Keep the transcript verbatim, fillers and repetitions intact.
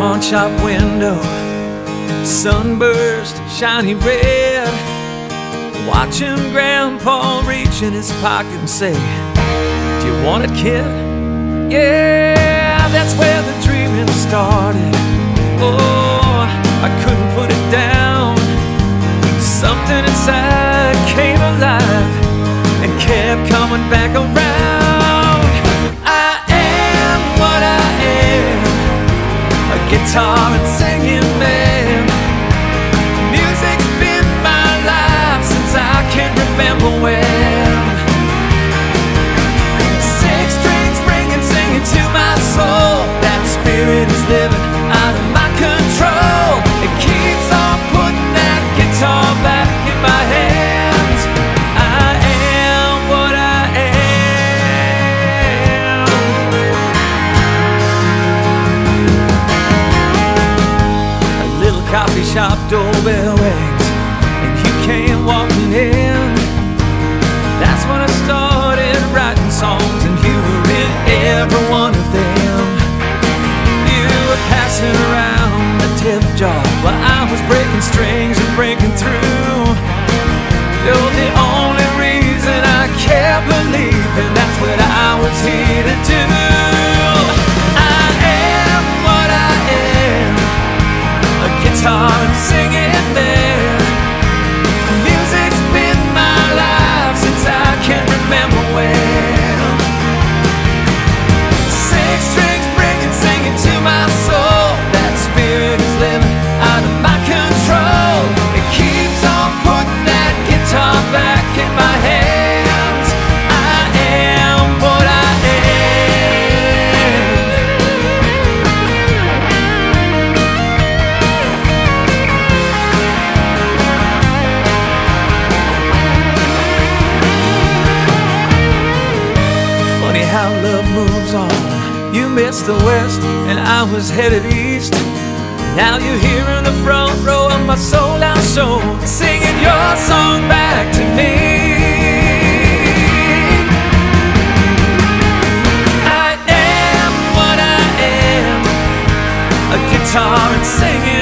pawn shop window, sunburst, shiny red, watching Grandpa reach in his pocket and say, "Do you want it, kid?" Yeah, that's where the dreaming started. Oh, I couldn't put it down. Something inside came alive and kept coming back around. I am what I am, a guitar and singing man. Music's been my life since I can remember when. Six strings ringing, singing to my soul. That spirit is living out of my control. It keeps on putting that guitar back in my hands. I am what I am. A little coffee shop doorbell rings and you came walking in. That's when I started writing songs and you were in every one of them. You were passing around the tip jar while I was breaking strings and breaking through. You're the only reason I kept believing that's what I was here to do. I am what I am, a guitar and singing man. Music's been my life since I can remember when. Six strings bringing, singing to my soul. That spirit is living out of my control. It keeps on putting that guitar back in my hands. I am what I am. Funny how love moves on. You missed the west and I was headed east. Now you're here in the front row of my sold out show, singing your song back to me. I am what I am, a guitar and singing